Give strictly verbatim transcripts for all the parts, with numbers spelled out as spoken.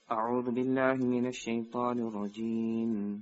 أعوذ بالله من الشيطان الرجيم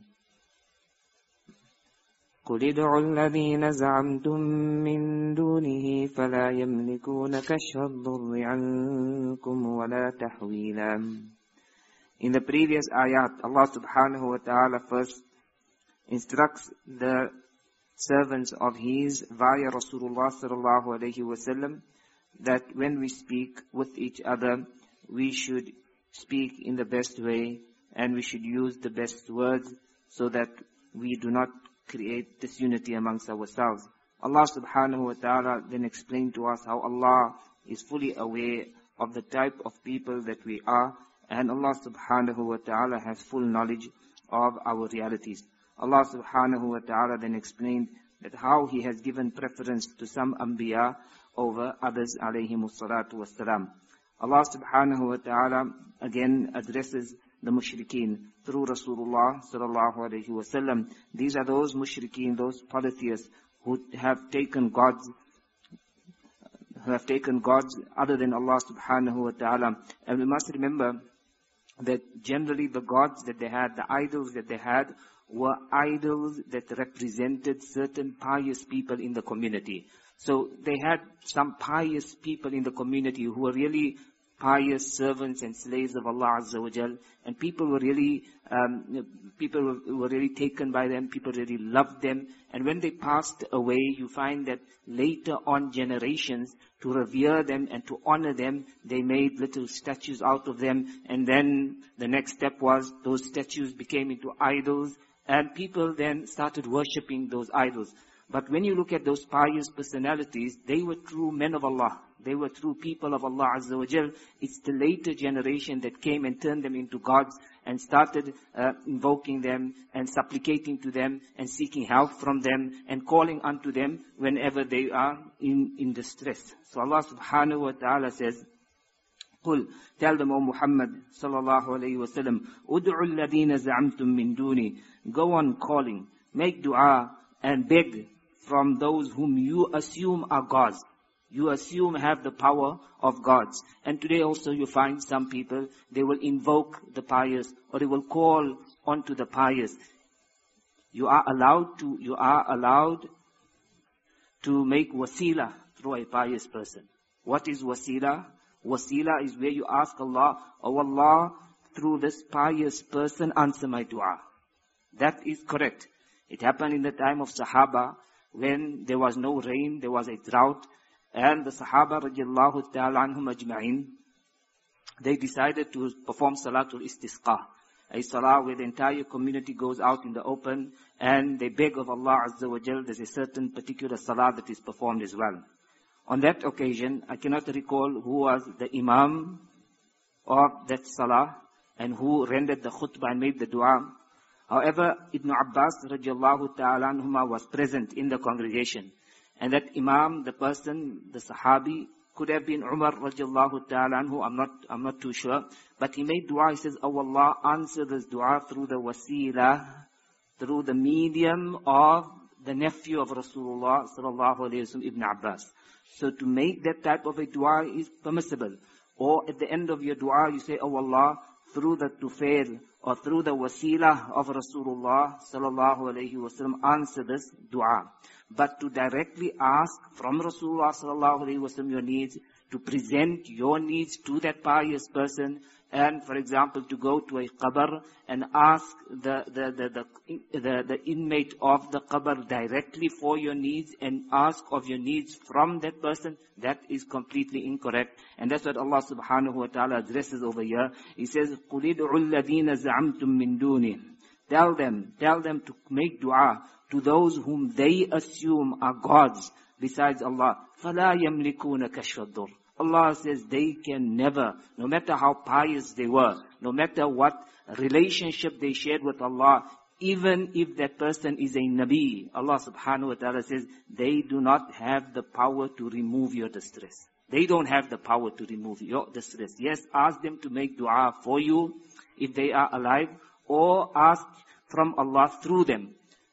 قل ادعوا الذين زعمتم من دونه فلا يملكون كشف الضر عنكم ولا تحويلا. In the previous ayat, Allah subhanahu wa ta'ala first instructs the servants of His via Rasulullah sallallahu alayhi wa sallam that when we speak with each other, we should speak in the best way and we should use the best words so that we do not create disunity amongst ourselves. Allah subhanahu wa ta'ala then explained to us how Allah is fully aware of the type of people that we are, and Allah subhanahu wa ta'ala has full knowledge of our realities. Allah subhanahu wa ta'ala then explained that how He has given preference to some anbiya over others alayhimu salatu wassalam. Allah subhanahu wa ta'ala again addresses the mushrikeen through Rasulullah sallallahu alayhi wa sallam. These are those mushrikeen, those polytheists who have taken gods, who have taken gods other than Allah subhanahu wa ta'ala. And we must remember that generally the gods that they had, the idols that they had, were idols that represented certain pious people in the community. So they had some pious people in the community who were really pious servants and slaves of Allah Azza wa Jal, and people were really, um, people were, were really taken by them, people really loved them, and when they passed away, you find that later on generations, to revere them and to honor them, they made little statues out of them, and then the next step was, those statues became into idols, and people then started worshipping those idols. But when you look at those pious personalities, they were true men of Allah. They were true people of Allah Azza wa Jal. It's the later generation that came and turned them into gods and started uh, invoking them and supplicating to them and seeking help from them and calling unto them whenever they are in, in distress. So Allah subhanahu wa ta'ala says, قل, tell them, O Muhammad sallallahu alayhi wa sallam, ud'u alladhina za'amtum min duni. Go on calling, make dua and beg from those whom you assume are gods. You assume have the power of gods. And today also you find some people, they will invoke the pious or they will call onto the pious. You are allowed to, you are allowed to make wasila through a pious person. What is wasila? Wasila is where you ask Allah, oh Allah, through this pious person answer my dua. That is correct. It happened in the time of Sahaba, when there was no rain, there was a drought, and the Sahaba radiallahu ta'ala anhum ajma'in, they decided to perform Salatul Istisqa, a salah where the entire community goes out in the open, and they beg of Allah Azza wa Jal. There's a certain particular salah that is performed as well. On that occasion, I cannot recall who was the Imam of that salah, and who rendered the khutbah and made the dua. However, Ibn Abbas radiallahu ta'ala anhuma was present in the congregation. And that Imam, the person, the Sahabi, could have been Umar radiallahu ta'ala anhu, I'm not, I'm not too sure. But he made dua, he says, oh Allah, answer this dua through the wasila, through the medium of the nephew of Rasulullah sallallahu alayhi wa sallam, Ibn Abbas. So to make that type of a dua is permissible. Or at the end of your dua, you say, oh Allah, through the tufail, or through the wasila of Rasulullah sallallahu alayhi wa sallam, answer this dua. But to directly ask from Rasulullah sallallahu alayhi wa sallam your needs, to present your needs to that pious person, and for example, to go to a qabr and ask the, the, the, the, the, the inmate of the qabr directly for your needs and ask of your needs from that person, that is completely incorrect. And that's what Allah subhanahu wa ta'ala addresses over here. He says, قُلِ ادْعُوا الَّذِينَ زَعَمْتُم مِّن دُونِهِ. Tell them, tell them to make dua to those whom they assume are gods besides Allah. فَلَا يَمْلِكُونَ كَشْفَ الضُّرِّ. Allah says they can never, no matter how pious they were, no matter what relationship they shared with Allah, even if that person is a Nabi, Allah subhanahu wa ta'ala says, they do not have the power to remove your distress. They don't have the power to remove your distress. Yes, ask them to make dua for you if they are alive, or ask from Allah through them.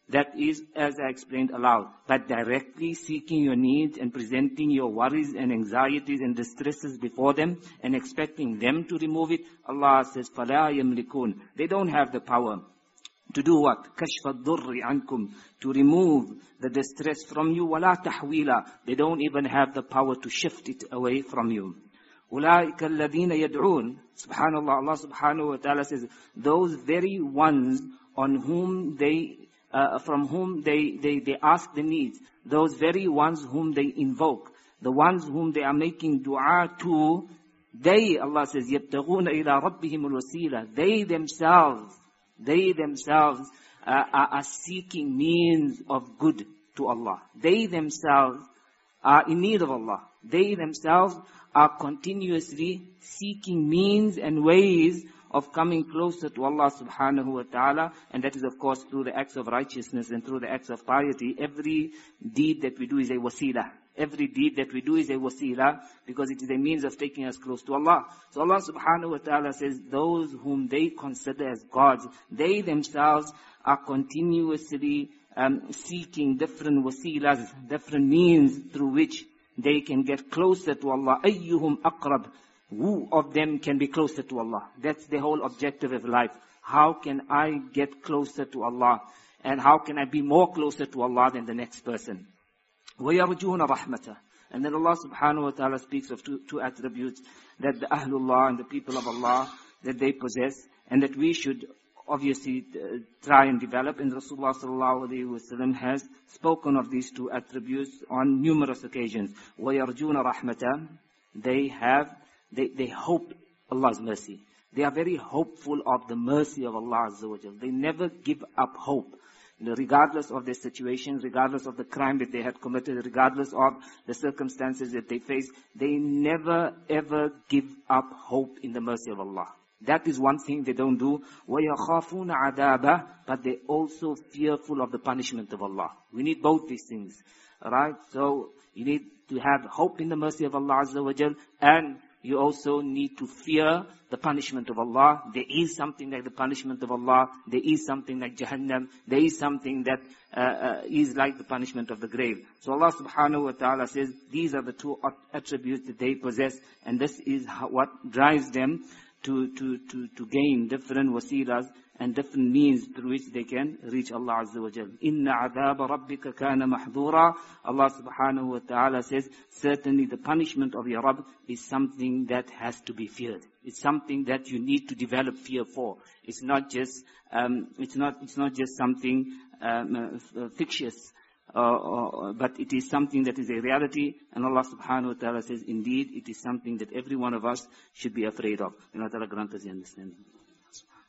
that is, as I explained, allowed. But directly seeking your needs and presenting your worries and anxieties and distresses before them and expecting them to remove it, Allah says, فَلَا يَمْلِكُونَ. They don't have the power to do what? كَشْفَ الضُّرِّ عَنْكُمْ. To remove the distress from you. وَلَا تَحْوِيلًا. They don't even have the power to shift it away from you. أُولَٰئِكَ الَّذِينَ يَدْعُونَ. Subhanallah, Allah subhanahu wa ta'ala says, those very ones on whom they Uh, from whom they, they, they ask the needs, those very ones whom they invoke, the ones whom they are making dua to, they, Allah says, يَبْتَغُونَ إِلَىٰ رَبِّهِمُ الْوَسِيلَةِ. They themselves, they themselves uh, are, are seeking means of good to Allah. They themselves are in need of Allah. They themselves are continuously seeking means and ways of coming closer to Allah subhanahu wa ta'ala, and that is of course through the acts of righteousness and through the acts of piety. Every deed that we do is a wasila. Every deed that we do is a wasila, because it is a means of taking us close to Allah. So Allah subhanahu wa ta'ala says, those whom they consider as gods, they themselves are continuously um, seeking different wasilas, different means through which they can get closer to Allah. أَيُّهُمْ أَقْرَبُ. Who of them can be closer to Allah? That's the whole objective of life. How can I get closer to Allah? And how can I be more closer to Allah than the next person? وَيَرْجُونَ رَحْمَتَهُ. And then Allah subhanahu wa ta'ala speaks of two, two attributes that the Ahlullah and the people of Allah, that they possess, and that we should obviously uh, try and develop. And Rasulullah sallallahu alayhi wa sallam has spoken of these two attributes on numerous occasions. وَيَرْجُونَ رَحْمَتَهُ. They have They, they hope Allah's mercy. They are very hopeful of the mercy of Allah Azza wa Jal. They never give up hope. You know, regardless of their situation, regardless of the crime that they had committed, regardless of the circumstances that they face, they never ever give up hope in the mercy of Allah. That is one thing they don't do. وَيَخَافُونَ عَذَابَهُ. But they also fearful of the punishment of Allah. We need both these things. Alright? So, you need to have hope in the mercy of Allah Azza wa Jal, and you also need to fear the punishment of Allah. There is something like the punishment of Allah. There is something like Jahannam. There is something that uh, uh, is like the punishment of the grave. So Allah subhanahu wa ta'ala says, these are the two attributes that they possess, and this is how, what drives them to, to, to, to gain different wasilas and different means through which they can reach Allah Azza wa Jal. Inna adhaba rabbika kana mahdura. Allah subhanahu wa ta'ala says, certainly the punishment of your Rabb is something that has to be feared. It's something that you need to develop fear for. It's not just, um, it's not, it's not just something um, uh, fictitious. Uh, uh, but it is something that is a reality, and Allah subhanahu wa ta'ala says, indeed, it is something that every one of us should be afraid of. And Allah ta'ala grant us the understanding.